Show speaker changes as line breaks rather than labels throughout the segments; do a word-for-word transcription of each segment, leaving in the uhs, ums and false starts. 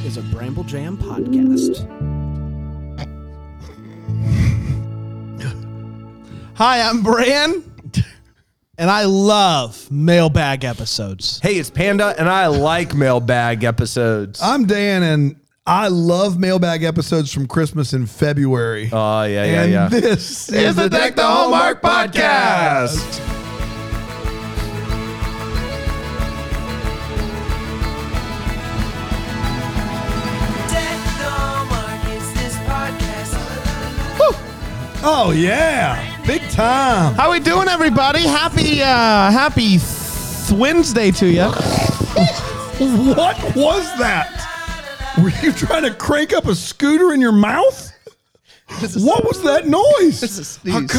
is a Bramble Jam podcast. Hi, I'm Bran, and I love mailbag episodes.
Hey, it's Panda, and I like mailbag episodes.
I'm Dan, and I love mailbag episodes from Christmas in February.
Oh, yeah, yeah,
and
yeah.
This
is the Deck the Hallmark podcast.
Oh, yeah. Big time.
How we doing, everybody? Happy, uh, happy th- Wednesday to you.
What was that? Were you trying to crank up a scooter in your mouth? What was that noise?
It's a sneeze.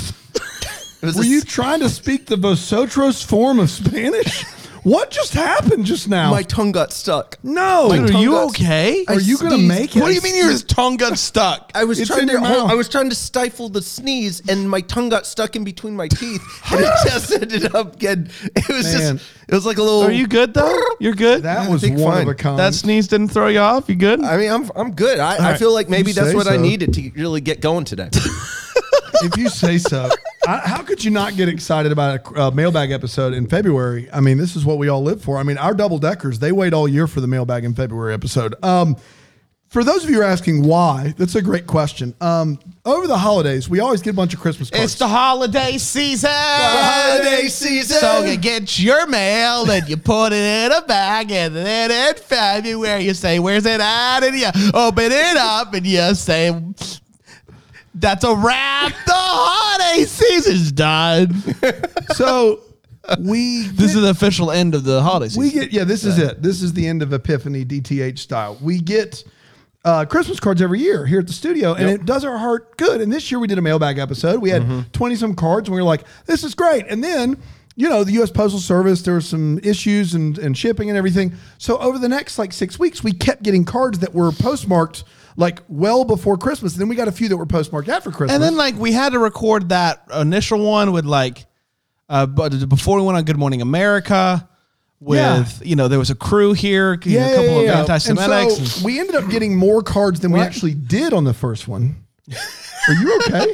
It
Were you trying to speak the Vosotros form of Spanish? What just happened just now?
My tongue got stuck.
no.
my
Dude, are
tongue
you
got-
okay?
Are you going to
sneezed.
make it?
What do you mean your tongue got stuck?
I was
It's
trying
in
to
your
hold,
mouth.
I was trying to stifle the sneeze, and my tongue got stuck in between my teeth, and it just ended up getting. It was
Man.
just. It was like a little.
Are you good, though? You're good?
That
I
was
think
one
fine.
of a kind.
That sneeze didn't throw you off? You good?
I mean, I'm I'm good. I, I
right.
feel like maybe
You
that's
say
what I
so.
needed to really get going today.
If you say so. I, how could you not get excited about a uh, mailbag episode in February? I mean, this is what we all live for. I mean, our double deckers, they wait all year for the mailbag in February episode. Um, for those of you who are asking why, that's a great question. Um, over the holidays, we always get a bunch of Christmas cards.
It's the holiday season.
holiday season.
So you get your mail and you put it in a bag, and then in February you say, "Where's it at?" And you open it up and you say, "That's a wrap. The holiday season's done."
so we
This is the official end of the holiday season.
We get, yeah, this is it. This is the end of Epiphany D T H style. We get uh, Christmas cards every year here at the studio, and it does our heart good. And this year we did a mailbag episode. We had twenty some cards, and we were like, this is great. And then, you know, the U S Postal Service, there were some issues and, and shipping and everything. So over the next like six weeks, we kept getting cards that were postmarked like well before Christmas. And then we got a few that were postmarked after Christmas.
And then like we had to record that initial one with like, uh, but before we went on Good Morning America. With,
Yeah.
you know, there was a crew here, you know, a couple of anti-Semitics.
And so we ended up getting more cards than we
What?
actually did on the first one. Are you okay?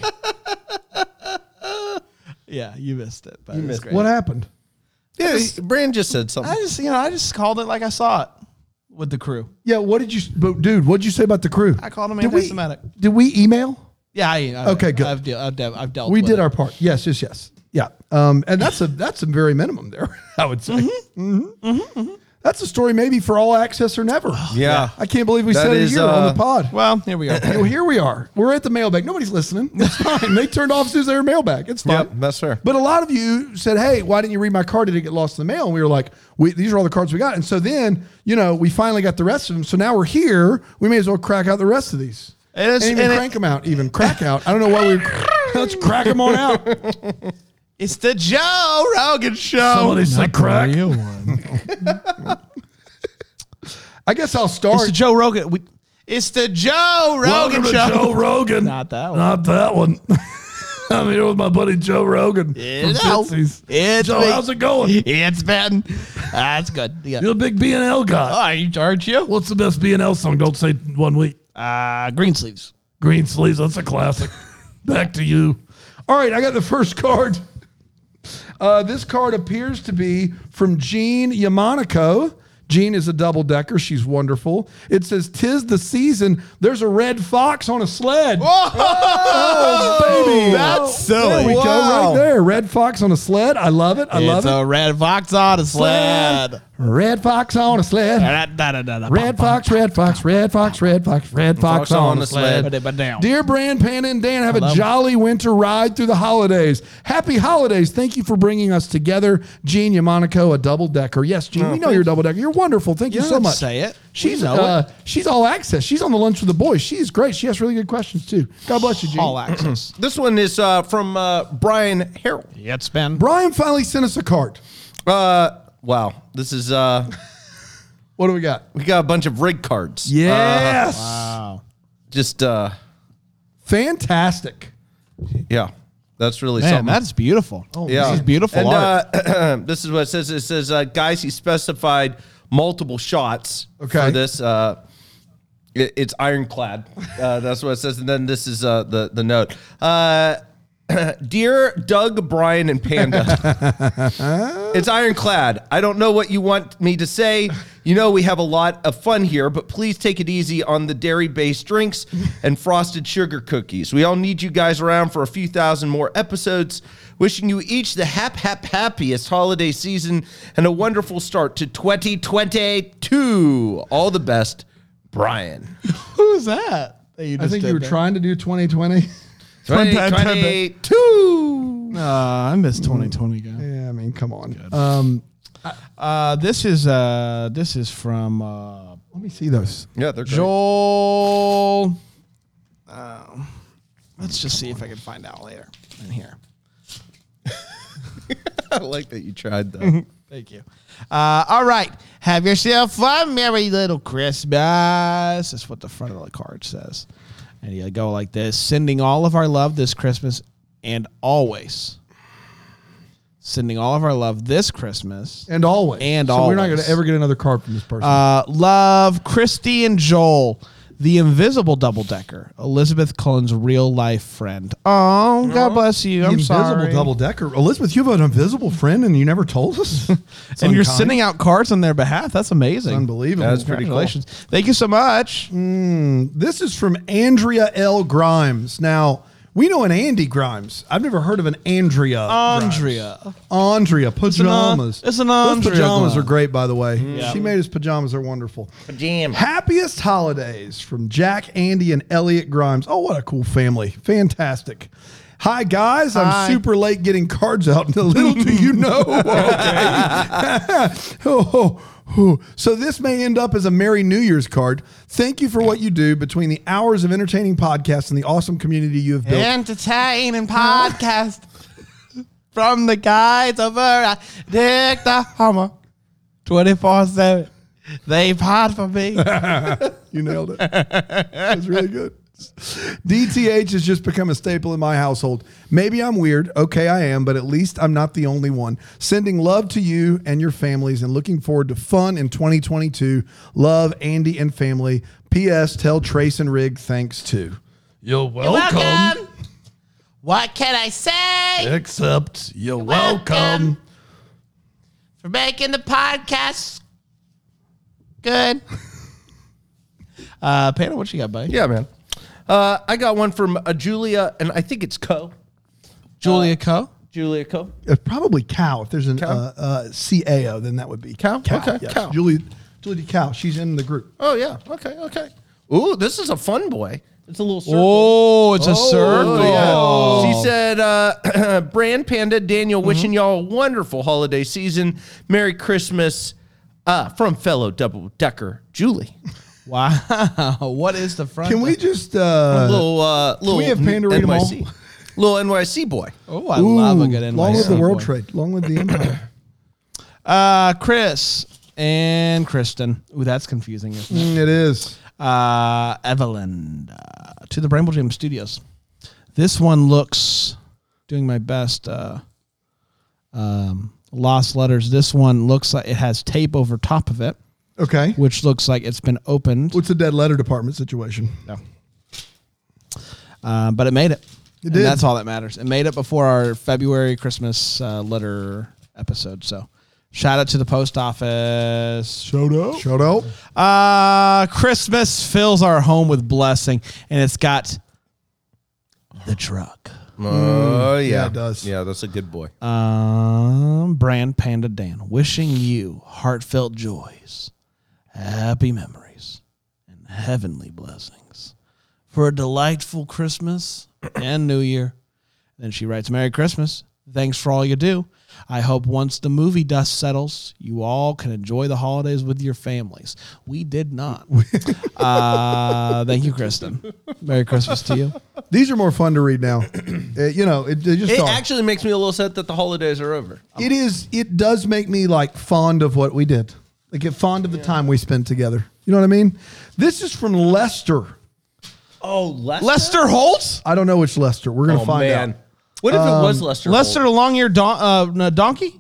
Yeah, you missed it. But
You
it was
missed
great.
What happened?
Yeah, Brand just said something.
I just, you know, I just called it like I saw it with the crew.
Yeah, what did you, but dude, what did you say about the crew?
I called them
Did we-
anti-Semitic.
Did we email?
Yeah, I, I,
Okay, good.
I've, deal, I've, de- I've dealt.
We
with
did
it.
our part. Yes, yes, yes. Yeah. Um, and that's a that's a very minimum there, I would say. Mm-hmm. Mm-hmm. That's a story maybe for all access or never.
Yeah.
I can't believe we
That
said it
is,
here
uh,
on the pod.
Well, here we are.
Well, here we are. We're at the mailbag. Nobody's listening. It's fine. They turned off as soon as they were mailbag. It's fine.
Yep, that's fair.
But a lot of you said, hey, why didn't you read my card? Did it get lost in the mail? And we were like, we, these are all the cards we got. And so then, you know, we finally got the rest of them. So now we're here. We may as well crack out the rest of these.
And it's-
and even
and it-
crank them out, even crack out. I don't know why we let's crack them on out.
It's the Joe Rogan Show.
Somebody said crack.
real one.
I guess I'll start.
It's the Joe Rogan. We, it's the Joe Rogan
Welcome to
Show.
Joe Rogan.
Not that one.
Not that one. I'm here with my buddy Joe Rogan from
It's,
Fitzy's.
it's
Joe,
been-
how's it going?
It's been. That's good. Yeah.
You're a big B and L guy.
Oh, you aren't you?
What's the best B and L song? Don't say one week.
Uh, green sleeves.
Green Sleeves, that's a classic. Back to you. All right, I got the first card. Uh, this card appears to be from Jean Yamanico. Jean is a double-decker. She's wonderful. It says, "'Tis the season. There's a red fox on a sled."
Oh,
baby.
That's silly.
There we go,
Wow.
right there. Red fox on a sled. I love it. I love
It's
it.
a red fox on a sled.
Red fox on a sled. Red fox, red fox, red fox, red fox, red fox on a sled. Dear Brand, Panda, and Dan, have a
Hello.
jolly winter ride through the holidays. Happy holidays. Thank you for bringing us together. Jean Yamanico, a double-decker. Yes, Jean, we know you're a double-decker. You're wonderful. Thank you,
You
so
don't
much.
say it.
She's
We know
uh, she's all access. She's on the lunch with the boys. She's great. She has really good questions, too. God bless you, Jean.
All access.
This one is uh, from uh, Brian Harrell.
Yeah, it's been.
Brian finally sent us a card.
Uh, wow. This is, uh,
What do we got?
we got a bunch of rig cards.
Yes.
Wow.
Just, uh,
Fantastic.
yeah. That's really
Man,
something.
that's beautiful. Oh,
Yeah.
This is beautiful
and,
art.
Uh, this is what it says. It says, uh, guys, he specified multiple shots
Okay.
for this. Uh, It, it's ironclad. Uh, that's what it says. And then this is uh, the, the note. Uh, Dear Doug, Brian, and Panda, it's ironclad. I don't know what you want me to say. You know we have a lot of fun here, but please take it easy on the dairy-based drinks and frosted sugar cookies. We all need you guys around for a few thousand more episodes. Wishing you each the hap, hap, happiest holiday season and a wonderful start to twenty twenty-two. All the best, Brian.
Who's that? that you
I think you were
there?
trying to do twenty twenty.
twenty twenty-two.
Uh, I miss twenty twenty, guy.
Yeah, I mean, come on. Um,
Uh, this is uh, this is from uh,
let me see those.
Yeah, they're great.
Joel. Uh, let's just see if I can find out later in here.
I like that you tried that.
Thank you. Uh, all right. Have yourself a merry little Christmas. That's what the front of the card says. And you go like this. Sending all of our love this Christmas and always. Sending all of our love this Christmas.
And always.
And
so
always.
we're not going to ever get another card from this person.
Uh, love, Christy and Joel. The invisible double-decker. Elizabeth Cullen's real-life friend. Oh, God bless you.
the
I'm
invisible
sorry.
double decker. Elizabeth, you have an invisible friend and you never told us. It's
And you're
unkind.
sending out cards on their behalf. That's amazing.
Unbelievable.
That's pretty cool.
Congratulations. Thank you so much.
This is from Andrea L. Grimes. Now, we know an Andy Grimes. I've never heard of an Andrea.
Andrea.
Grimes. Andrea. Pajamas.
It's an
Those
Andrea
pajamas
Grimes.
are great, by the way.
Yeah.
She made his pajamas. They're wonderful.
Pajama.
Happiest holidays from Jack, Andy, and Elliot Grimes. Oh, what a cool family. Fantastic. Hi, guys. I'm
Hi.
super late getting cards out. Little do you know. Okay. oh, oh, oh. So this may end up as a Merry New Year's card. Thank you for what you do between the hours of entertaining podcasts and the awesome community you have built.
Entertaining podcast from the guys over at Dick the Hummer. twenty-four seven. They pod for me.
You nailed it. That was really good. D T H has just become a staple in my household. Maybe I'm weird. Okay, I am, but at least I'm not the only one. Sending love to you and your families and looking forward to fun in twenty twenty-two. Love, Andy and family. P S. Tell Trace and Rig thanks too. You're welcome.
Welcome. What can I say
Except you're welcome.
for making the podcast good? Uh, Panda, what you got, buddy?
Yeah, man. Uh, I got one from uh, Julia, and I think it's Co.
Julia Co.
Julia Co.
It's probably Cow. If there's an
Cow?
uh, uh, C A O, then that would be
Cow? Okay,
yes.
Cow.
Julie, Julie Cow. She's in the group.
Oh, yeah. Okay, okay. Ooh, this is a fun boy. It's a little circle.
Oh, it's a circle.
Oh, yeah. She said, uh, Brand Panda, Daniel, wishing y'all a wonderful holiday season. Merry Christmas uh, from fellow double decker, Julie.
Wow. What is the front?
Can we just uh,
little, uh, little
we have Panda read 'em all?
N Y C. Little N Y C boy.
Oh, I love a good N Y C.
long live the world
boy.
trade. Long live the empire.
Uh, Chris and Kristen. Ooh, that's confusing, isn't it?
Mm, it is.
Uh, Evelyn uh, to the Bramble Jam Studios. This one looks, doing my best, uh, um, lost letters. This one looks like it has tape over top of it,
Okay.
which looks like it's been opened.
What's the dead letter department situation?
No. Uh, but it made it.
It
And
did.
that's all that matters. It made it before our February Christmas uh, letter episode. So shout out to the post office.
Shout out. Shout out.
Uh, Christmas fills our home with blessing, and it's got the truck.
Oh, yeah.
yeah, it does.
Yeah, that's a good boy.
Um, Brand Panda Dan, wishing you heartfelt joys, happy memories, and heavenly blessings for a delightful Christmas and New Year. Then she writes, Merry Christmas. Thanks for all you do. I hope once the movie dust settles, you all can enjoy the holidays with your families. We did not. uh, thank you, Kristen. Merry Christmas to you.
These are more fun to read now. Uh, you know, it, they just
It
are.
actually makes me a little sad that the holidays are over.
It is. It does make me like fond of what we did. Like get fond of the time we spent together. You know what I mean? This is from Lester.
Oh, Lester?
Lester Holt?
I don't know which Lester. We're gonna
Oh,
find
man.
out.
What if it was Lester?
Lester the long-eared don- uh, no, donkey?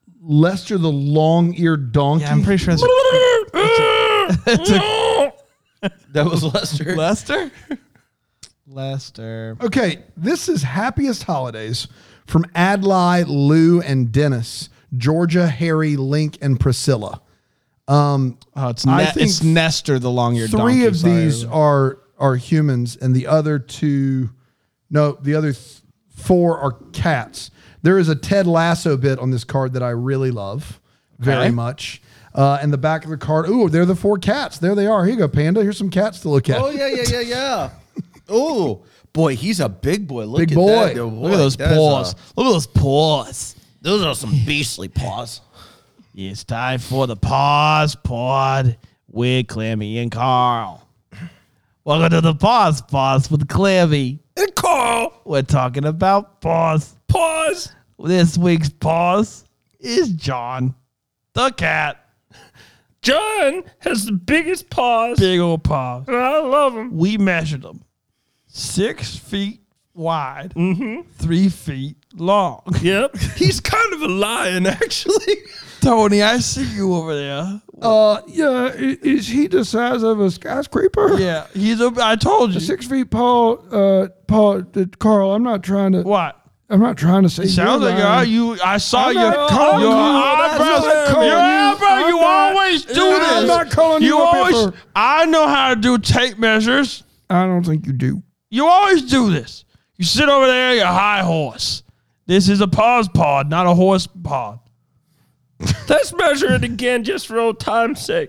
Lester the long-eared donkey.
Yeah, I'm pretty sure that's a, it's a,
That was Lester.
Lester? Lester.
Okay, this is Happiest Holidays from Adlai, Lou, and Dennis. Georgia, Harry, Link, and Priscilla. Um,
Oh, it's
I
ne-
think
it's Nestor, the long-eared donkey.
Three of
Sorry.
these are are humans, and the other two, no, the other th- four are cats. There is a Ted Lasso bit on this card that I really love very
Okay.
much. Uh, and the back of the card, ooh, they're the four cats. There they are. Here you go, Panda. Here's some cats to look at.
Oh yeah, yeah, yeah, yeah. Oh boy, he's a big boy. Look
Big
at
boy.
that. Boy,
Look at those
that is
paws.
a-
Look at those paws.
those are some beastly paws.
It's time for the Pause Pod with Clammy and Carl. Welcome to the Pause Pause with Clammy.
And Carl,
We're talking about paws.
pause.
This week's pause is John, the cat.
John has the biggest paws.
Big old paw.
I love him.
We measured them six feet wide,
Mm-hmm.
three feet long.
Yep. He's kind of a lion, actually.
Tony, I see you over there.
Uh, yeah, i- is he the size of a skyscraper?
Yeah, he's a. I told you.
Six feet Paul, uh, Paul, uh, Carl, I'm not trying to,
What?
I'm not trying to say
It sounds
you're
like
lying.
you. You. I saw
I'm
your
not calling
your
you-
eyebrows.
I'm not calling
Your
you-
eyebrows. You
I'm not-
always do
I'm
this.
not calling you
You
up here
always.
for-
I know how to do tape measures.
I don't think you do.
You always do this. You sit over there, you're a high horse. This is a pause pod, not a horse pod.
Let's measure it again just for old time's sake.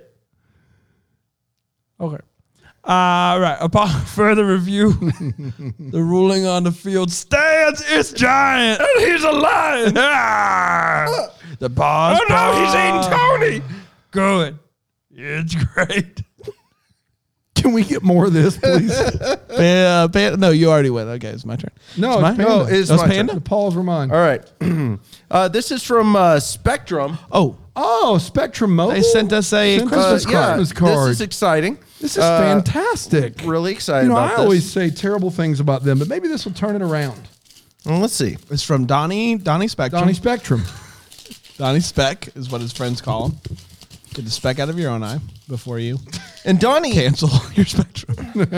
Okay. All right. Upon further review, the ruling on the field stands. It's giant.
And he's a lion.
Ah! The pause.
Oh no, he's
pod.
eating Tony.
Good. It's great.
Can we get more of this, please?
Yeah, Panda. No, you already went. Okay, it's my turn.
No,
it's my
it's Panda.
No, it's
That was
my turn.
Panda.
The Pauls were mine.
All right. uh, this is from uh, Spectrum.
Oh,
Oh, Spectrum Mobile.
they sent us a
Sent
Christmas
us a
card.
Christmas card.
This is exciting.
This is
Uh,
fantastic.
Really excited
You know,
about
I
this.
always say terrible things about them, but maybe this will turn it around.
Well, let's see.
It's from Donnie. Donnie Spectrum.
Donnie Spectrum.
Donnie Speck is what his friends call him. Get the speck out of your own eye before you
And Donnie,
cancel your Spectrum.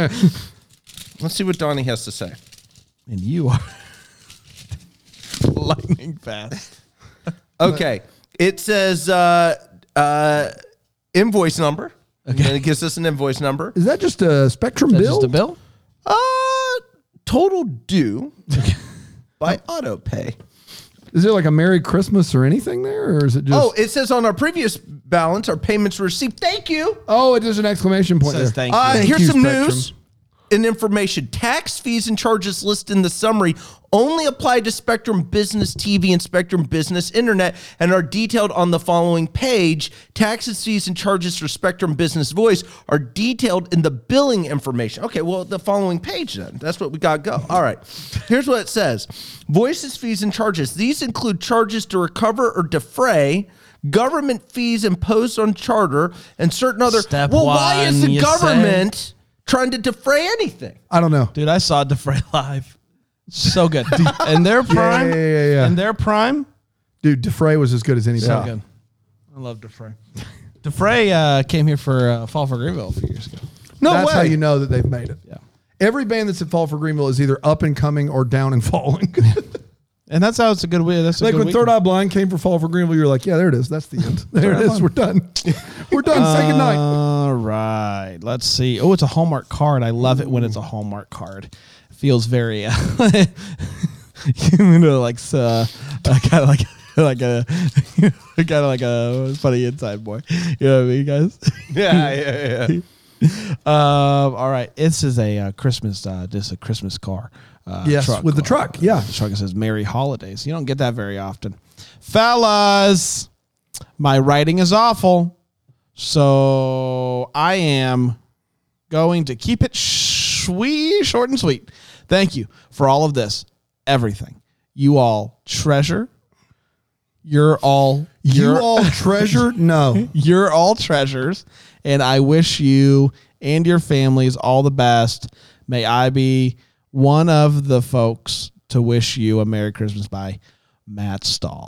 let's see what Donnie has to say.
And you are lightning fast.
Okay. It says uh, uh, invoice number. Okay. And it gives us an invoice number.
Is that just a Spectrum
That's
bill?
just a bill?
Uh, total due by auto pay.
Is there like a Merry Christmas or anything there, or is it just?
Oh, it says on our previous balance, our payments were received. Thank you.
oh, it is an exclamation point
Says
there.
thank you.
Uh,
Thank
here's
you,
some
Spectrum.
news and information. Tax fees and charges listed in the summary only apply to Spectrum Business T V and Spectrum Business Internet and are detailed on the following page. Taxes, fees, and charges for Spectrum Business Voice are detailed in the billing information. Okay, well, the following page then. That's what we got to go. All right. Here's what it says. Voices, fees, and charges. These include charges to recover or defray, government fees imposed on charter, and certain other.
Step
well, why is
one,
the
you
government trying to defray anything?
I don't know.
Dude, I saw Defray live. So good. And their prime.
yeah, yeah, yeah.
And their prime.
Dude, Defray was as good as any
So
time.
good. I love Defray. Defray uh, came here for uh, Fall for Greenville a few years ago.
No
That's
way.
how you know that they've made it.
Yeah.
Every band that's at Fall for Greenville is either up and coming or down and falling.
And that's how it's a good way. That's a
like
good
when
weekend.
Third Eye Blind came for Fall for Greenville, you're like, yeah, there it is. That's the end. There it is. We're done. We're done. Say goodnight.
All right. Let's see. Oh, it's a Hallmark card. I love it when it's a Hallmark card. It feels very, uh, you know, like uh, kind of like like a kind of like a funny inside boy. You know what I mean, guys?
Yeah, yeah, yeah.
Um, all right. This is a uh, Christmas. Uh, this is a Christmas car. Uh,
Yes,
truck
with the
car.
truck, yeah.
The truck that says "Merry Holidays." You don't get that very often, fellas. My writing is awful, so I am going to keep it sweet, short, and sweet. Thank you for all of this, everything. You all treasure. You're all.
You
you're,
all treasure? No.
You're all treasures, and I wish you and your families all the best. May I be one of the folks to wish you a Merry Christmas by Matt Stahl.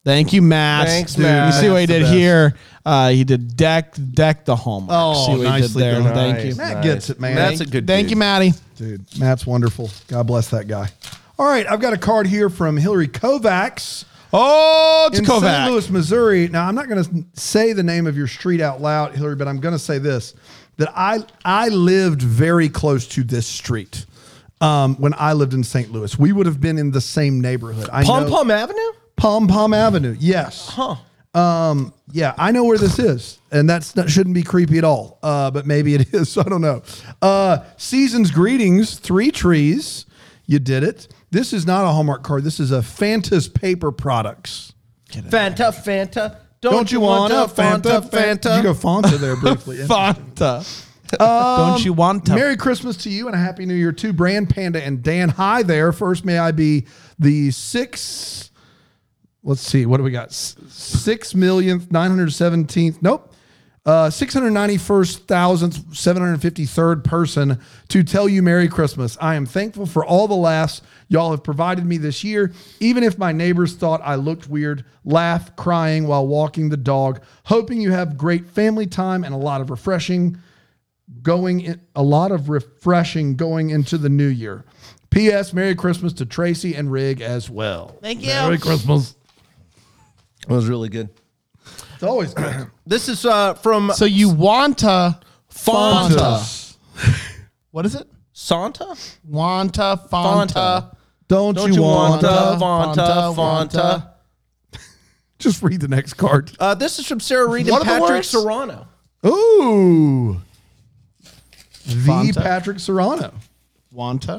Thank you, Matt.
Thanks,
Dude,
Matt.
You see what he
That's
did
the best.
here? Uh, he did deck deck the home.
Oh,
see what he did
nicely
there.
done.
Thank
Nice,
you.
Matt
nice.
gets it, man.
Matt's a good
Thank
dude.
you, Maddie.
Dude, Matt's wonderful. God bless that guy. All right, I've got a card here from Hillary Kovacs
Oh, it's
in Saint
Kovac.
Louis, Missouri. Now, I'm not going to say the name of your street out loud, Hillary, but I'm going to say this, that I I lived very close to this street um, when I lived in Saint Louis. We would have been in the same neighborhood. I
Pom
know-
Pom Avenue?
Pom Pom Avenue, yes.
Huh.
Um, yeah, I know where this is, and that's that shouldn't be creepy at all. Uh, but maybe it is. So I don't know. Uh, season's greetings, three trees. You did it. This is not a Hallmark card. This is a Fanta's paper products.
Fanta, Fanta. Don't,
Don't you want a Fanta? Fanta? Did you go Fanta there briefly?
Fanta. Don't you want to?
Merry Christmas to you and a Happy New Year to Brand Panda and Dan. Hi there. First, may I be the six. Let's see. What do we got? S- Six millionth, nine hundred seventeenth. Nope. Uh, six hundred ninety-first thousandth, seven hundred fifty-third person to tell you Merry Christmas. I am thankful for all the laughs y'all have provided me this year, even if my neighbors thought I looked weird, laugh, crying while walking the dog. Hoping you have great family time and a lot of refreshing going in, a lot of refreshing going into the new year. P S. Merry Christmas to Tracy and Rig as well.
Thank you.
Merry Christmas.
That was really good.
It's always good.
This is uh, from
So you want to
Fanta.
Fanta.
What is it?
Santa?
Wanta Fanta.
Fanta.
Don't,
Don't
you,
you
want
want
to?
a Fanta,
Fanta,
Fanta?
Just read the next card.
Uh, this is from Sarah Reed
What
and
are the
Patrick
words?
Serrano.
Ooh. The
Fanta.
Patrick Serrano.
Wanta.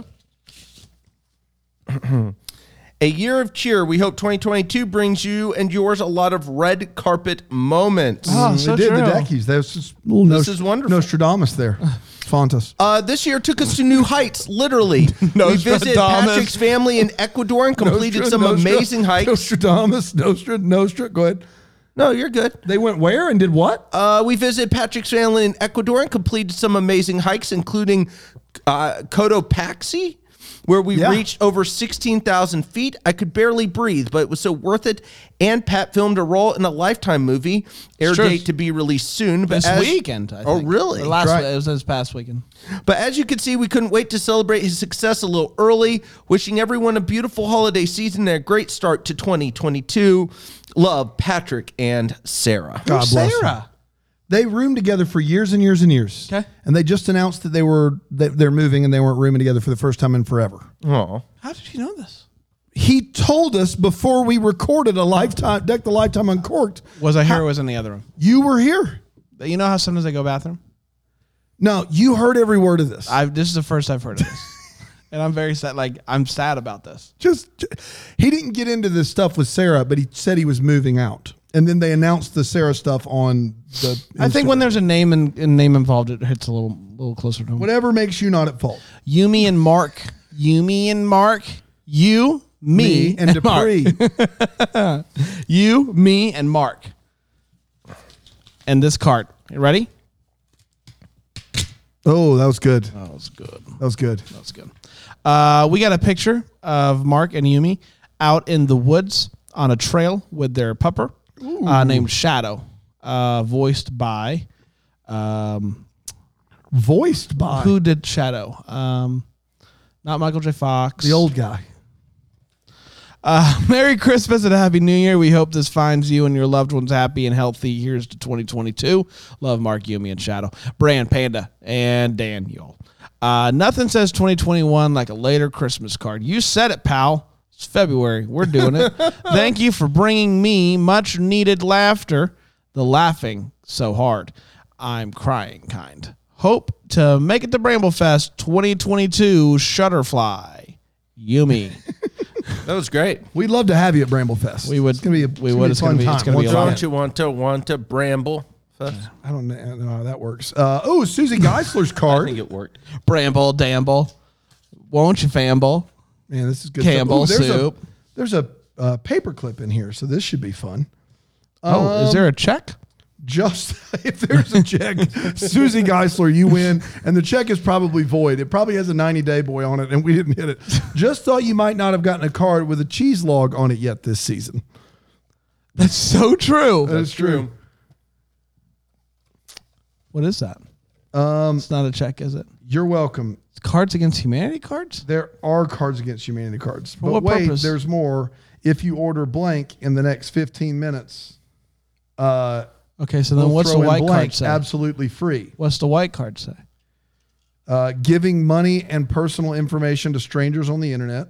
A year of cheer. We hope twenty twenty-two brings you and yours a lot of red carpet moments.
Oh, so
they did
true.
the Deckies. There's just a little
This
Nost-
is wonderful.
Nostradamus there. Fantas.
Uh, this year took us to new heights, literally. we visited
Nostradamus.
Patrick's family in Ecuador and completed
Nostra-
some
Nostra-
amazing hikes.
Nostradamus. Nostra. Nostra. Go ahead.
No, you're good.
They went where and did what?
Uh, we visited Patrick's family in Ecuador and completed some amazing hikes, including uh, Cotopaxi, where we
Yeah.
reached over sixteen thousand feet. I could barely breathe, but it was so worth it. And Pat filmed a role in a Lifetime movie. Air
true.
date to be released soon. But
This
as,
weekend, I think.
Oh, really?
Or last,
That's right.
It was this past weekend.
But as you can see, we couldn't wait to celebrate his success a little early. Wishing everyone a beautiful holiday season and a great start to twenty twenty-two. Love, Patrick and Sarah.
God bless them.
Sarah.
They roomed together for years and years and years.
Okay.
And they just announced that they were that they're moving and they weren't rooming together for the first time in forever.
Oh.
How did you know this?
He told us before we recorded a Lifetime Deck the Lifetime Uncorked.
Was I here or was I in the other room?
You were here.
You know how sometimes I go bathroom?
No, you heard every word of this.
I this is the first I've heard of this. And I'm very sad. Like, I'm sad about this.
just he didn't get into this stuff with Sarah, but he said he was moving out. And then they announced the Sarah stuff on the
I think when
Instagram.
there's a name and, and name involved, it hits a little little closer to home.
Whatever makes you not at fault.
Yumi and Mark. Yumi and Mark. You, me,
Me and Dupree.
Mark. You, me, and Mark. And this card. You ready?
Oh, that was good.
That was good.
That was good.
That's good. Uh, we got a picture of Mark and Yumi out in the woods on a trail with their pupper uh, named Shadow, uh, voiced by um,
Voiced by
who did Shadow? Um, not Michael J. Fox.
the old guy.
Uh, Merry Christmas and Happy New Year. We hope this finds you and your loved ones happy and healthy. Here's to twenty twenty-two. Love, Mark, Yumi, and Shadow. Brand, Panda, and Dan, y'all. Uh, nothing says twenty twenty-one like a later Christmas card. You said it, pal. It's February. We're doing it. Thank you for bringing me much needed laughter. The laughing so hard. I'm crying kind. Hope to make it to Bramblefest twenty twenty-two. Shutterfly. Yumi.
That was great.
We'd love to have you at Bramblefest.
We would-
It's gonna be a,
we
it's
would.
Gonna
It's
be a
gonna
fun
be- it's
time.
gonna be
Once
a lot.
I-
Don't you want to want to bramble? I
I don't know, I don't know how that works. Uh, oh, Susie Geisler's card.
think it worked.
Bramble, Damble. Won't you, Famble?
Man, this is good.
Campbell
stuff. Ooh, there's
soup.
A, there's a uh, paper clip in here, so this should be fun.
Oh, is there a check?
Just if there's a check, Susie Geisler, you win, and the check is probably void. It probably has a ninety day boy on it, and we didn't hit it. Just thought you might not have gotten a card with a cheese log on it yet this season.
That's so true.
That's true.
What is that?
Um,
It's not a check, is it?
you're welcome.
It's Cards Against Humanity cards?
There are Cards Against Humanity cards. But
what
wait,
purpose?
there's more. If you order blank in the next fifteen minutes, uh,
Okay, so then
we'll
what's the
throw in
white
blank
card say?
absolutely free.
What's the white card say?
Uh, giving money and personal information to strangers on the internet.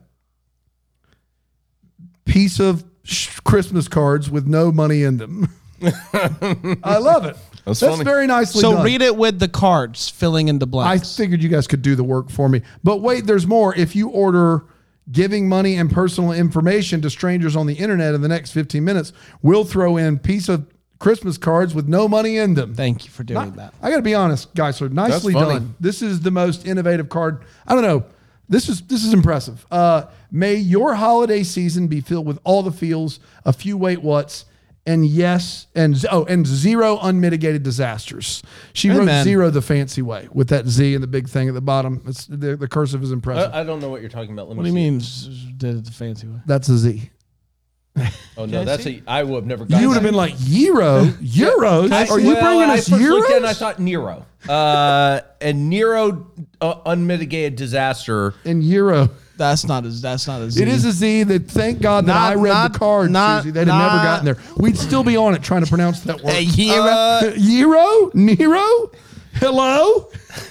Piece of sh- Christmas cards with no money in them. I love it.
That's
That's
funny.
very nicely
So
done.
read it with the cards, filling in the
I
blanks.
figured you guys could do the work for me. But wait, there's more. If you order giving money and personal information to strangers on the internet in the next fifteen minutes, we'll throw in piece of Christmas cards with no money in them.
Thank you for doing that.
I got to be honest, guys. So nicely
That's funny.
done. This is the most innovative card. I don't know. This is this is impressive. Uh, may your holiday season be filled with all the feels, a few wait whats, and yes, and z- oh, and zero unmitigated disasters. She wrote
Amen.
zero the fancy way with that Z and the big thing at the bottom. It's the, the cursive is impressive.
I, I don't know what you're talking about. Let
What
me
do you
see.
mean s- did it the fancy way?
That's a Z.
Oh no,
I
that's
see?
a. I would have never gotten
You would have
that.
been like Euro, Euros.
I-
Are you
well,
bringing
I
us
first looked
Euros?
in, I thought Nero. Uh, and Nero uh, unmitigated disaster.
in Euro.
That's not a that's not a Z.
It is a Z that thank God that
Not-
I read
not-
the card,
not-
Susie. They'd have never
not-
gotten there. We'd still be on it trying to pronounce that word.
a year.
Uh,
Euro? Nero? Hello?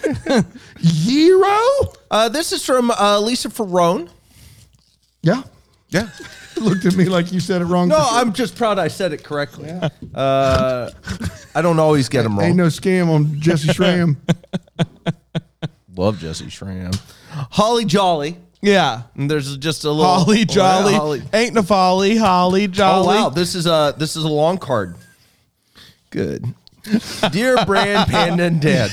Euro?
uh, this is from uh, Lisa Ferrone.
Yeah.
Yeah.
Looked at me like you said it wrong.
No, I'm just proud I said it correctly. Uh, I don't always get them wrong.
Ain't no scam on Jesse Schramm.
Love Jesse Schramm. Holly Jolly.
yeah.
And there's just a little
Holly Jolly.
Yeah, Holly.
Ain't no folly. Holly
Oh
Jolly.
wow, this is a this is a long card. Good. Dear Brand, Panda, and Dad.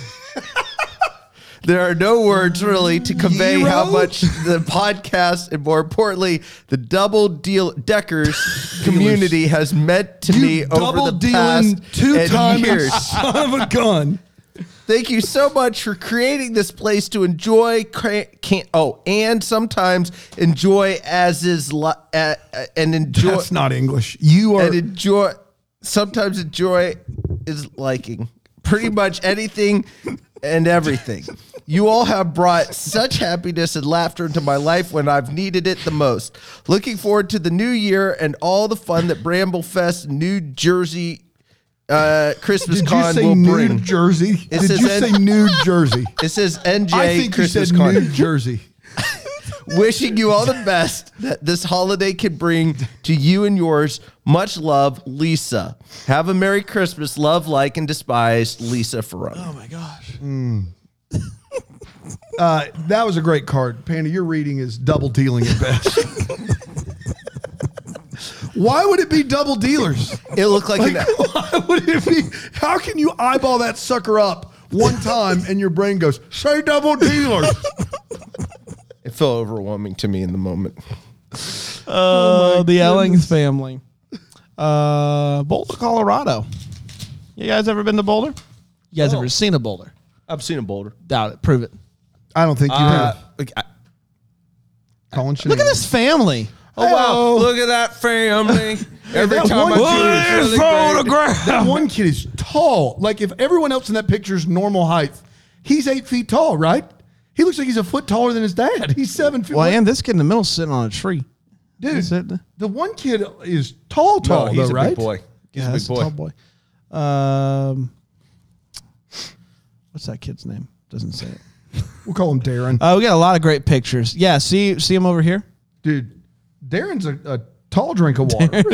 There are no words really to convey how
Zero?
much the podcast and more importantly the Double Deal Deckers community has meant to me
You
over
double
the
dealing
past
two
and
times
years.
son of a gun.
Thank you so much for creating this place to enjoy cra- can oh and sometimes enjoy as is li- uh, uh, and enjoy
That's not English. You are
and enjoy sometimes enjoy is liking pretty much anything and everything. You all have brought such happiness and laughter into my life when I've needed it the most. Looking forward to the new year and all the fun that Bramble Fest New Jersey uh, Christmas
Did you
Con
say
will
New
bring.
Jersey?
It
Did
says
you
N-
say New Jersey?
It says N J
I think
Christmas
you said
Con.
New Jersey.
Wishing you all the best that this holiday can bring to you and yours. Much love, Lisa. Have a Merry Christmas. Love, like, and despise, Lisa Ferrone.
Oh my gosh.
Uh, that was a great card. Panda, your reading is double dealing at best. Why would it be double dealers?
It looked like,
Like,
an,
why would it be? How can you eyeball that sucker up one time and your brain goes, say double dealers?
it felt overwhelming to me in the moment.
Oh, the Ellings family. Uh, Boulder, Colorado. You guys ever been to Boulder? You guys
Oh.
ever seen a boulder?
I've seen a boulder.
Doubt it. Prove it.
I don't think you
Uh,
have.
like, I-
Colin
Look at this family.
oh, wow.
Hello.
Look at that family. Every
that
time
one-
I do
Look
it,
at
it's
this
really great.
That one kid is tall. Like if everyone else in that picture is normal height, he's eight feet tall, right? He looks like he's a foot taller than his dad. He's seven feet.
Well, and this kid in the middle sitting on a tree.
Dude,
Is it?
the one kid is tall, tall,
No, he's
though,
a
right?
big boy. He's
Yeah,
a
that's
big
a
boy.
tall boy. Um, what's that kid's name? Doesn't say it.
We'll call him Darren.
Uh, we got a lot of great pictures. Yeah, see, see him over here.
Dude, Darren's a, a tall drink of water.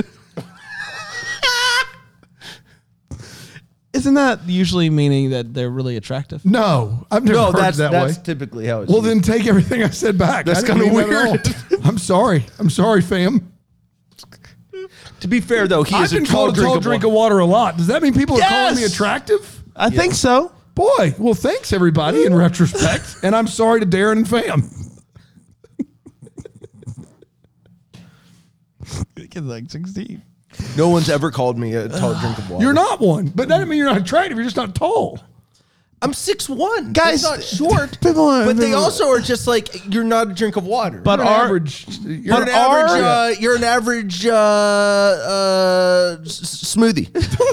Isn't that usually meaning that they're really attractive?
No, I've never
No,
heard
that's,
that
that's
way.
typically how it's
Well,
used.
then take everything I said back.
That's
I didn't
kinda
mean that at
weird.
all. I'm sorry. I'm sorry, fam.
To be fair, though, he
I've
is a
been
tall
called a tall
drink,
drink
of
of water a lot. Does that mean people are calling me
Yes!
attractive?
I think so.
Boy, well, thanks everybody in retrospect. And I'm sorry to Darren and fam.
Kid's like sixteen.
water. No one's ever called me a tall drink of water.
You're not one, but that doesn't mean you're not attractive. You're just not tall.
I'm six one.
Guys,
That's not short.
people are-
but they
people-
also are just like, you're not a drink of water.
But
You're an
our
average.
you're
You're
an
an
average.
our-
Uh, you're an average uh, uh, s- smoothie.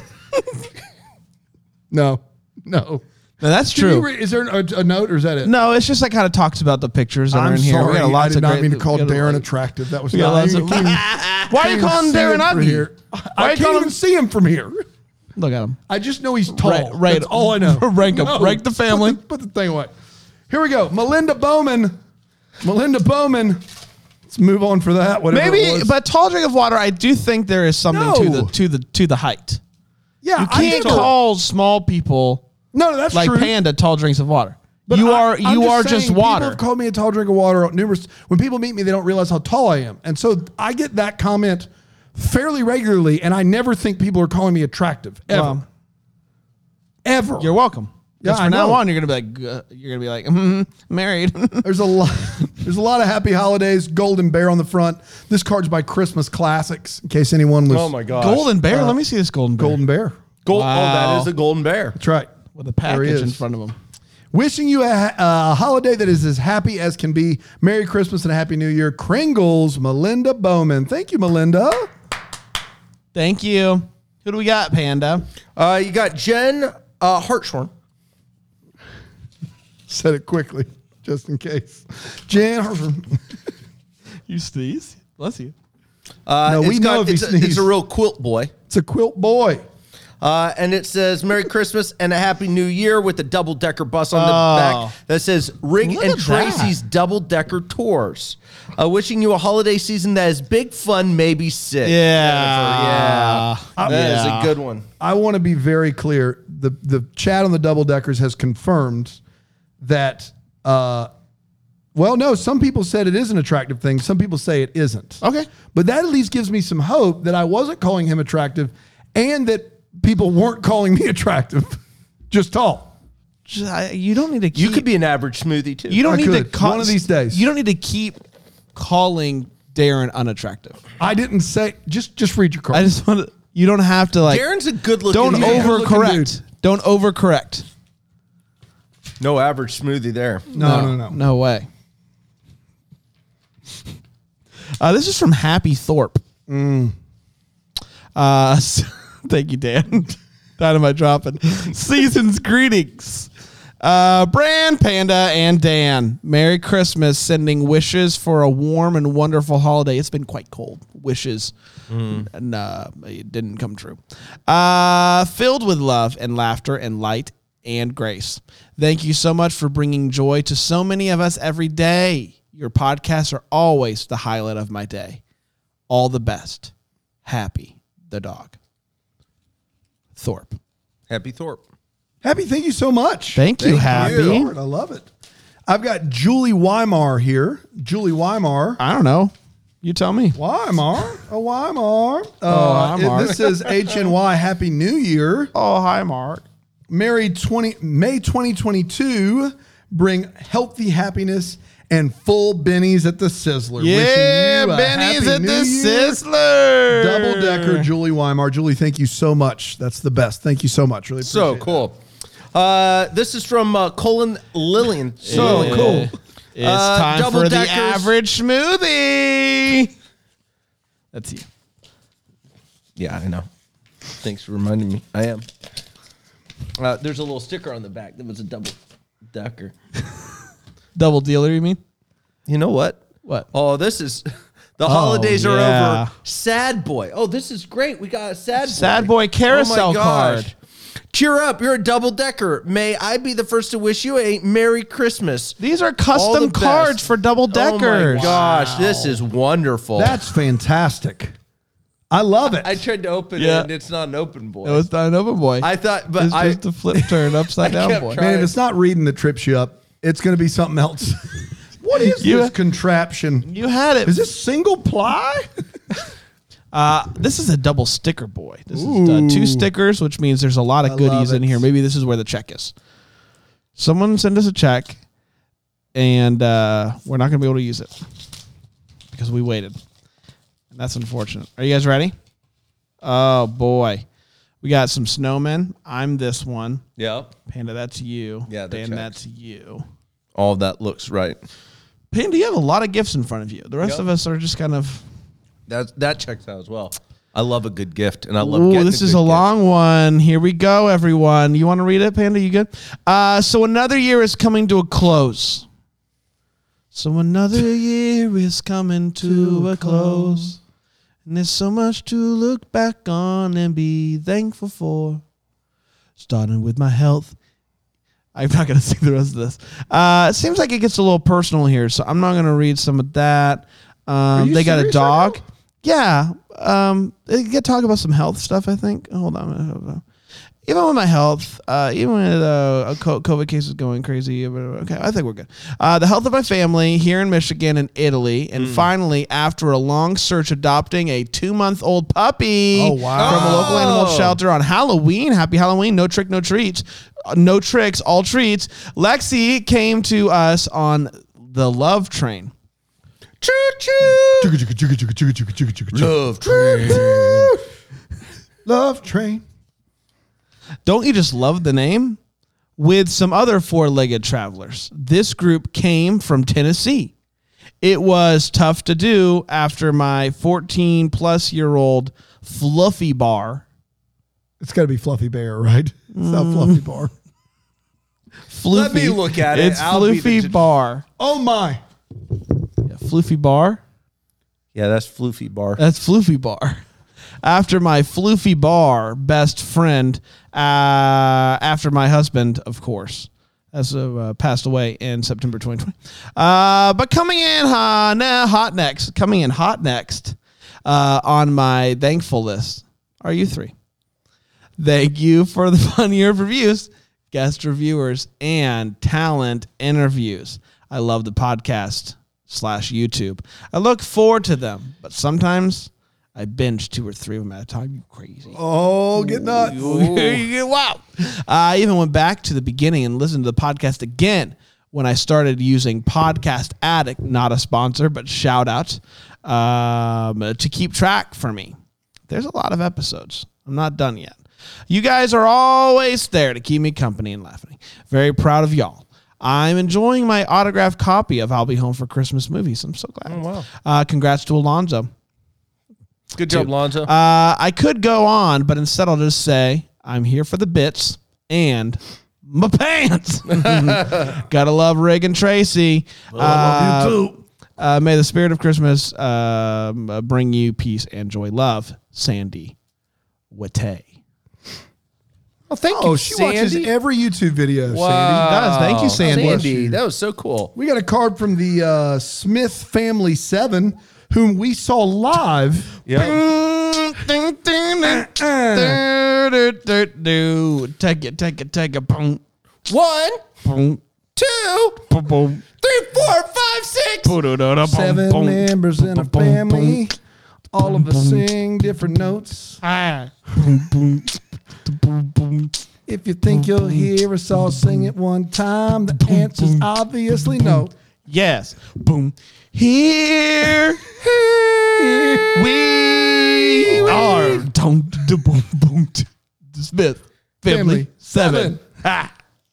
no, no.
no, that's
Can you
true.
re- is there a, a note or is that it?
No, it's just like kind of talks about the pictures that are
I'm
in here.
sorry.
We got
I
lots
did
of
not
great,
mean to call
we got
Darren
like-
attractive. That was
we got
not.
lots
you
of-
can't even-
Why are you
can't
calling
even see
Darren
him from
ugly?
here.
Why
I
you
can't
calling
even
him-
see him from here.
Look at him.
I just know he's tall.
Right, right.
That's all I know.
Rank him. Rank the family.
Put the, put the thing away. Here we go. Melinda Bowman. Melinda Bowman. Let's move on for that. Whatever it
Maybe,
was.
but tall drink of water. I do think there is something to
No.
the to the to the height.
yeah,
You
I
can't
get it.
call small people
No, no, that's
like
true.
Panda tall drinks of water.
But
you
I-
are
I'm
you are
saying
just
People
water.
have called me a tall drink of water numerous. When people meet me, they don't realize how tall I am, and so I get that comment fairly regularly, and I never think people are calling me attractive ever,
Well,
ever.
You're welcome.
Yeah,
Because
I
from now
know.
on, you're gonna be like uh, you're gonna be like mm, married.
There's a lot. There's a lot of happy holidays. Golden Bear on the front. This card's by Christmas Classics. In case anyone was.
Oh my gosh.
Golden bear. Let me see this golden bear.
Golden Bear.
Gold,
Wow.
Oh, that is a golden bear.
That's right.
with a
There he
package in
is.
front of him.
Wishing you a, a holiday that is as happy as can be. Merry Christmas and a Happy New Year. Kringles, Melinda Bowman. Thank you, Melinda.
Thank you. Who do we got, Panda?
Uh, you got Jen uh, Hartshorn.
Said it quickly, just in case. Jan Hartman.
You sneeze. Bless you.
Uh,
No, we
it's
know if he
it's, a,
sneezed.
it's a real quilt boy.
It's a quilt boy.
Uh, and it says Merry Christmas and a Happy New Year with a double decker bus on the
Oh.
back that says Rick
Look
and
at
Tracy's double decker tours. Uh, wishing you a holiday season that is big fun, maybe sick.
Yeah.
yeah, that is a good one.
I want to be very clear. The the chat on the double deckers has confirmed that. Uh, well, no, some people said it is an attractive thing. Some people say it isn't.
Okay.
But that at least gives me some hope that I wasn't calling him attractive, and that people weren't calling me attractive, just tall.
Just, I, you don't need to. Keep,
You could be an average smoothie too.
You don't
I
need
could.
to. Call,
One of these days.
You don't need to keep calling Darren unattractive.
I didn't say. Just just read your card.
I just want to. You don't have to like.
Darren's a good looking.
Don't
man. Good-looking
overcorrect. Don't overcorrect.
No average smoothie there.
no, no, no,
No way. Uh, this is from Happy Thorpe.
Mm.
Uh, thank you, Dan. Dynamite dropping. Season's greetings. Uh, Brand, Panda, and Dan. Merry Christmas. Sending wishes for a warm and wonderful holiday. It's been quite cold. Wishes. And uh, it didn't come true. Uh, filled with love and laughter and light and grace. Thank you so much for bringing joy to so many of us every day. Your podcasts are always the highlight of my day. All the best. Happy the dog. Thorpe.
Happy Thorpe.
Happy, thank you so much.
Thank you, Happy.
Lord, I love it. I've got Julie Weimar here. Julie Weimar.
I don't know. You tell me.
Weimar. A Weimar. Uh,
Oh, hi, Mark.
This is H N Y. Happy New Year.
Oh, hi, Mark.
Married twenty May twenty twenty-two. Bring healthy happiness and full bennies at the Sizzler.
Yeah,
Wishing you a
Benny's
Happy
at
New
the
Year.
Sizzler.
Double decker, Julie Weimar. Julie, thank you so much. That's the best. Thank you so much. Really appreciate
So
it.
cool. Uh, this is from uh, Colin Lillian.
So
Yeah.
cool.
It's
Uh,
time
double
for the
deckers.
average smoothie. That's you.
Yeah, I know. Thanks for reminding me. I am. Uh, there's a little sticker on the back that was a double decker.
Double dealer, you mean?
You know what?
What?
Oh, this is the holidays are
yeah.
over. Sad boy. Oh, this is great. We got a sad boy.
Sad boy carousel
Oh my gosh.
card.
Cheer up. You're a double decker. May I be the first to wish you a Merry Christmas.
These are
All
custom
the best.
cards for double deckers.
Oh my gosh, this is wonderful.
That's fantastic. I love it.
I tried to open
Yeah.
it and it's not an open boy.
It was not an open boy.
I thought, but
it's
I
just a flip turn upside
I
down
kept
boy.
trying.
Man, if it's not reading that trips you up, it's going to be something else. What is
You-
this contraption?
You had it.
Is this single ply?
Uh, this is a double sticker boy. This is uh, two
Ooh.
stickers, which means there's a lot of
I
goodies
love
in
it.
here. Maybe this is where the check is. Someone send us a check, and uh, we're not going to be able to use it because we waited. And that's unfortunate. Are you guys ready? Oh, boy. We got some snowmen. I'm this one.
Yeah.
Panda, that's you.
Yeah, that
Dan,
checks.
that's you.
All of that looks right.
Panda, you have a lot of gifts in front of you. The rest
Yep.
of us are just kind of...
That that checks out as well. I love a good gift, and I love
Ooh,
getting
this
a
is
good
a
gift.
long one. Here we go, everyone. You want to read it, Panda? You good? Uh, so another year is coming to a close. So another year is coming to a close. And there's so much to look back on and be thankful for. Starting with my health. I'm not going to sing the rest of this. Uh, it seems like it gets a little personal here, so I'm not going to read some of that. Um,
you
they got a
serious right
dog.
now?
Yeah. Um, they get talk about some health stuff, I think. Hold on. Hold on. Even with my health, uh, even with uh, a co- COVID cases going crazy, okay, I think we're good. Uh, the health of my family here in Michigan and Italy, and finally, after a long search, adopting a two-month-old puppy
Oh, wow.
from a local animal
Oh.
shelter on Halloween. Happy Halloween! No trick, no treats, uh, no tricks, all treats. Lexi came to us on the love train.
Choo choo.
Love
Love
Love train.
Don't you just love the name? With some other four-legged travelers. This group came from Tennessee. It was tough to do after my fourteen-plus-year-old Fluffy Bar.
It's got to be Fluffy Bear, right? It's not Fluffy Bar.
Floofy.
Let me look at it.
It's
I'll be
Floofy
the-
Bar.
Oh, my.
Yeah, Floofy Bar.
Yeah, that's Floofy Bar.
That's Floofy Bar. After my Floofy Bar best friend, uh, after my husband, of course, has uh, passed away in September twenty twenty. Uh, but coming in uh, nah, hot next, coming in hot next uh, on my thankful list are you three. Thank you for the fun year of reviews, guest reviewers, and talent interviews. I love the podcast slash YouTube. I look forward to them, but sometimes I binge two or three of them at a time. You crazy.
Oh, get nuts.
Wow. I even went back to the beginning and listened to the podcast again when I started using Podcast Addict, not a sponsor, but shout out, um, to keep track for me. There's a lot of episodes. I'm not done yet. You guys are always there to keep me company and laughing. Very proud of y'all. I'm enjoying my autographed copy of I'll Be Home for Christmas movies. I'm so glad.
Oh, wow.
Uh, congrats to Alonzo.
Good job,
Two.
Lonzo.
Uh, I could go on, but instead I'll just say I'm here for the bits and my pants. Gotta love Rig and Tracy. Uh,
love you too.
Uh, may the spirit of Christmas um, uh, bring you peace and joy. Love, Sandy Wate.
Oh, thank
Oh,
you,
she
Sandy.
watches every YouTube video, Sandy.
does. Thank you, Sandy.
Sandy, that was so cool.
We got a card from the uh, Smith Family Seven, whom we saw live.
Yeah.
Take it, take it, take it. Boom,
One,
boom,
two,
boom, boom.
three, four, five, six.
Seven members in a family. All of us sing different notes. If you think you'll hear us all sing at one time, the answer's obviously no.
Yes. Boom. Here, we are. Boom, boom, boom. The Smith Family,
Family
Seven.
Seven.
Ha.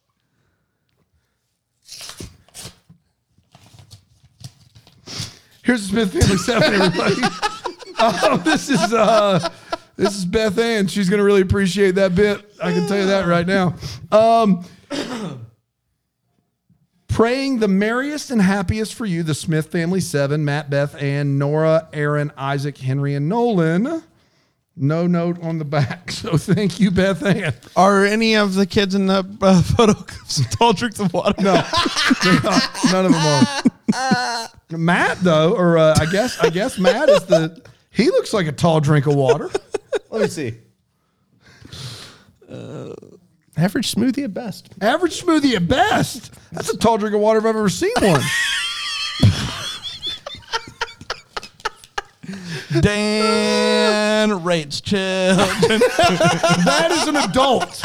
Here's the Smith Family Seven, everybody. uh, this is uh, this is Beth Ann. She's gonna really appreciate that bit. I can tell you that right now. Um, praying the merriest and happiest for you, the Smith Family Seven: Matt, Beth Ann, Nora, Aaron, Isaac, Henry, and Nolan. No note on the back, so thank you, Beth Ann.
Are any of the kids in the uh, photo some tall drinks of water?
No, none of them are. Matt, though, or uh, I guess I guess Matt is the. He looks like a tall drink of water.
Let me see. Uh, average smoothie at best.
Average smoothie at best. That's a tall drink of water if I've ever seen one.
Dan rates children.
That is an adult.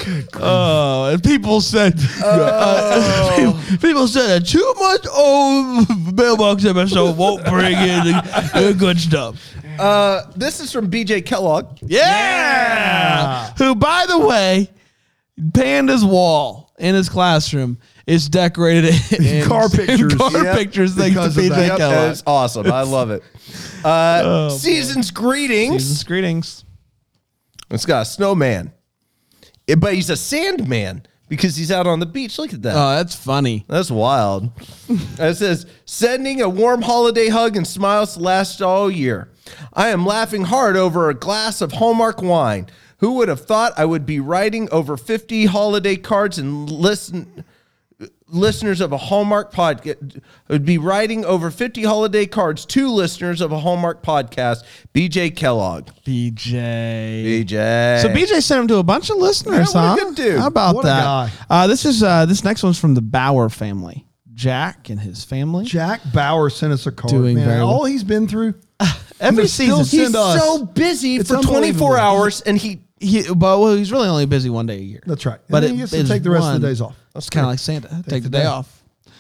Oh, and people said, uh, people, people said a two month old mailbox episode won't bring in the, the good stuff.
Uh, this is from B J Kellogg.
Yeah! yeah! Who, by the way, Panda's wall in his classroom is decorated in
car pictures.
car
Yep.
pictures thanks
Because
to
of
B J
that.
Kellogg.
It's awesome. I love it. Uh,
Oh,
season's greetings.
Season's greetings.
It's got a snowman, It- but he's a sandman because he's out on the beach. Look at that.
Oh, that's funny.
That's wild. It says, sending a warm holiday hug and smiles to last all year. I am laughing hard over a glass of Hallmark wine. Who would have thought I would be writing over fifty holiday cards and listen listeners of a Hallmark podcast would be writing over fifty holiday cards to listeners of a Hallmark podcast. B J Kellogg.
B J.
B J.
So B J sent him to a bunch of listeners,
Yeah, what a
huh?
good dude.
How about
What a
that?
guy.
Uh, this is uh, this next one's from the Bauer family. Jack and his family.
Jack Bauer sent us a card.
Doing
Man,
very well.
all he's been through.
Every
He's still
season.
He's
send us.
so busy
It's
for twenty-four
unbelievable.
hours, and he
He, but well, he's really only busy one day a year.
That's right. And
But
then
it
he gets to
is
take the rest of
one-
the days off.
It's kind of like Santa. Take, the
the
day,
day.
off.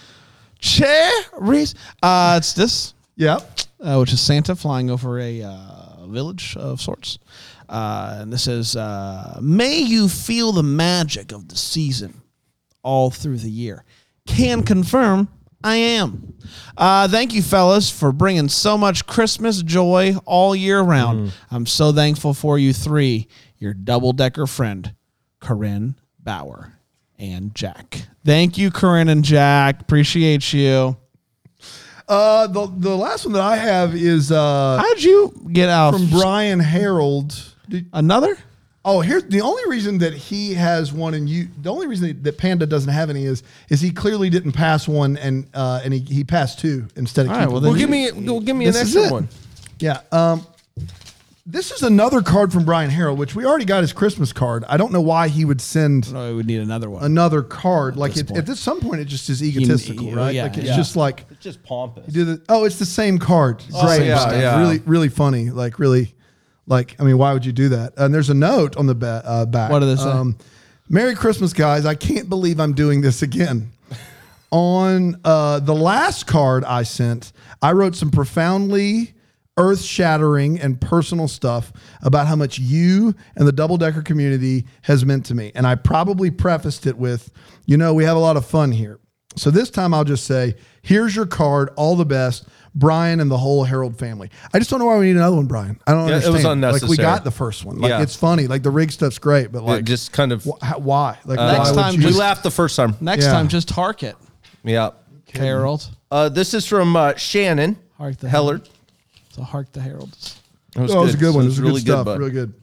Cherries. Uh, it's this,
Yep.
uh, which is Santa flying over a uh, village of sorts. Uh, and this is, uh, may you feel the magic of the season all through the year. Can confirm I am. Uh, thank you, fellas, for bringing so much Christmas joy all year round. I'm so thankful for you three, your double-decker friend, Corinne, Bauer, and Jack. Thank you, Corinne and Jack. Appreciate you.
Uh, the the last one that I have is uh,
How'd you get out
from Brian Harold. Did,
another?
oh, here's the only reason that he has one and you. The only reason that Panda doesn't have any is is he clearly didn't pass one and uh, and he, he passed two instead of
All right,
keeping
well,
one.
well,
then
give me well, give me an
This is
extra
it.
one.
Yeah. Um, this is another card from Brian Harold, which we already got his Christmas card. I don't know why he would send
No, we would need another one.
another card. Like
this
it,
point.
at this some point, it just is egotistical,
he-
right?
yeah,
like it's
yeah.
just like
It's just pompous.
do the oh, it's the same card.
Oh,
Same
yeah,
stuff.
yeah.
Really, really funny. Like really, like I mean, why would you do that? And there's a note on the ba- uh, back.
What do they say?
Merry Christmas, guys! I can't believe I'm doing this again. On uh, the last card I sent, I wrote some profoundly earth-shattering and personal stuff about how much you and the Double Decker community has meant to me. And I probably prefaced it with, you know, we have a lot of fun here. So this time I'll just say, here's your card. All the best, Brian and the whole Harold family. I just don't know why we need another one, Brian. I don't
Yeah, it
understand.
was
Like we
unnecessary.
got the first one. Like
Yeah.
it's funny. Like the rig stuff's great, but
It
like
just kind of.
wh- how- why? Like
uh,
why
Next
would
time
you
we
just-
laughed the first time.
Next
Yeah.
time, just hark it,
Yeah.
Harold.
Uh, this is from uh, Shannon
Hark the
Hellard.
So hark the Heralds.
That was
Oh, it was a good one. It was,
really
good stuff.
bud.
Really good.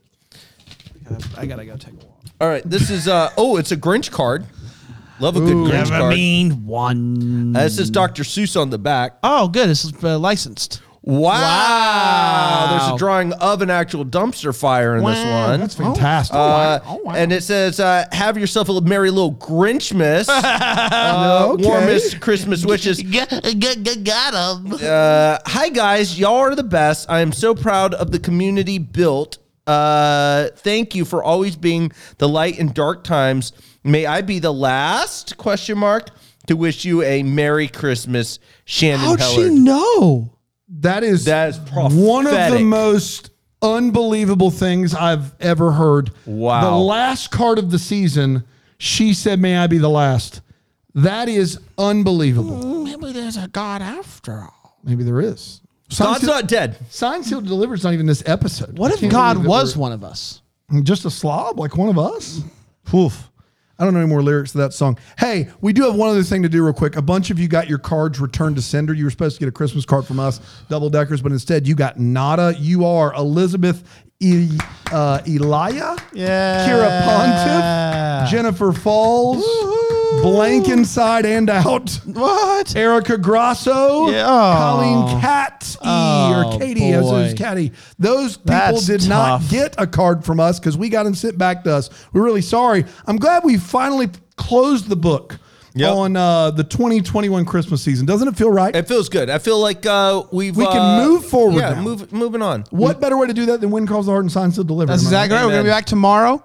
I gotta go take a walk.
All right, this is uh oh, it's a Grinch card. Love a good
Ooh.
Grinch card.
mean one.
Uh, this is Doctor Seuss on the back.
Oh, good. This is uh, licensed.
Wow.
Wow.
There's a drawing of an actual dumpster fire in this
Wow.
one.
That's fantastic.
Uh,
Oh, wow.
And it says, uh, "Have yourself a merry little Grinchmas. uh,
Okay.
Warmest Christmas wishes."
Got him.
Uh, hi guys, y'all are the best. I am so proud of the community built. Uh, thank you for always being the light in dark times. May I be the last question mark to wish you a Merry Christmas, Shannon
How'd she
Hellard.
know?
That is
That is
one of the
prophetic.
most unbelievable things I've ever heard.
Wow.
The last card of the season, she said, "May I be the last." That is unbelievable.
Maybe there's a God after all.
Maybe there is. Sign,
God's
Seal,
not dead.
Sign, Sealed, Delivered is not even this episode.
What
I
if
can't
God
believe that
was
we're-
one of us?
Just a slob like one of us? Oof. I don't know any more lyrics to that song. Hey, we do have one other thing to do real quick. A bunch of you got your cards returned to sender. You were supposed to get a Christmas card from us, Double Deckers, but instead you got nada. You are Elizabeth e- uh, Elia,
Yeah.
Kira Pontiff, Jennifer Falls, Blank Inside and Out,
What?
Erica Grasso,
Yeah. Oh.
Colleen Cat, E,
Oh,
or Katie, as
boy.
is Catty. Those people
That's
did not
tough.
get a card from us because we got them sent back to us. We're really sorry. I'm glad we finally closed the book
Yep.
on uh, the twenty twenty-one Christmas season. Doesn't it feel right?
It feels good. I feel like uh, we've
We can
uh,
move forward
Yeah,
now.
move moving on.
What better way to do that than win calls the heart and signs to deliver?
That's
Am I
exactly right. We're going to be
Amen.
back tomorrow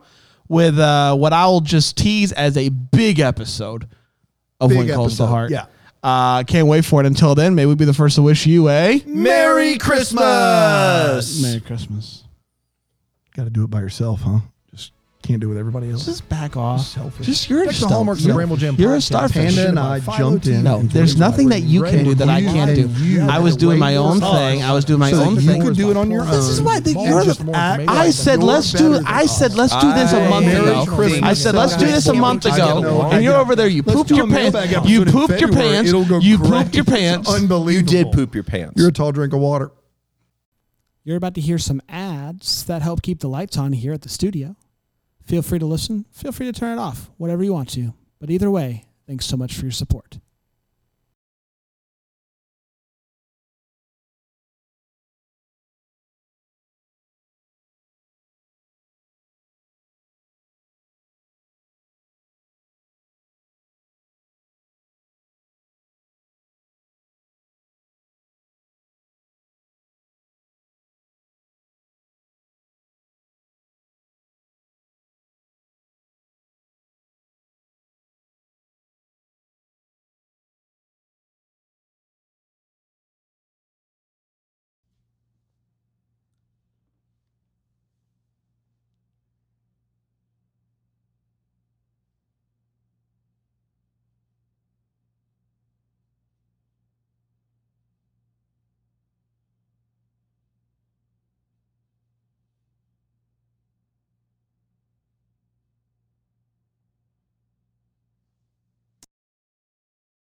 with uh, what I'll just tease as a big episode of
Big
When Calls the
episode,
Heart.
yeah.
Uh, can't wait for it. Until then, may we be the first to wish you a
Merry Christmas.
Merry Christmas.
Got to do it by yourself, huh? Just can't do it with everybody else.
Just back off.
Selfish.
Just you're a
Check the
star.
hallmarks of the
You're,
Ramble Jam
you're a
podcast.
starfish.
Panda and I jumped in.
No, there's nothing that you can do that I can't do. I was doing my own thing. I was doing my
So
own
you
thing.
can do it on your own.
This is why the, you're
Just
the,
more
act-
information.
I said
You're
let's
better
do.
than
I said let's do this a
I-
month
Merry
ago.
Christmas.
I said let's do this a month
I get
ago,
no-
and you're over there. You
Let's
pooped
do a
your pants.
mailbag episode
You
in
pooped your
February.
pants.
It'll go
You
great.
pooped your pants.
You
Unbelievable.
did poop your pants.
You're a tall drink of water.
You're about to hear some ads that help keep the lights on here at the studio. Feel free to listen. Feel free to turn it off, whatever you want to. But either way, thanks so much for your support.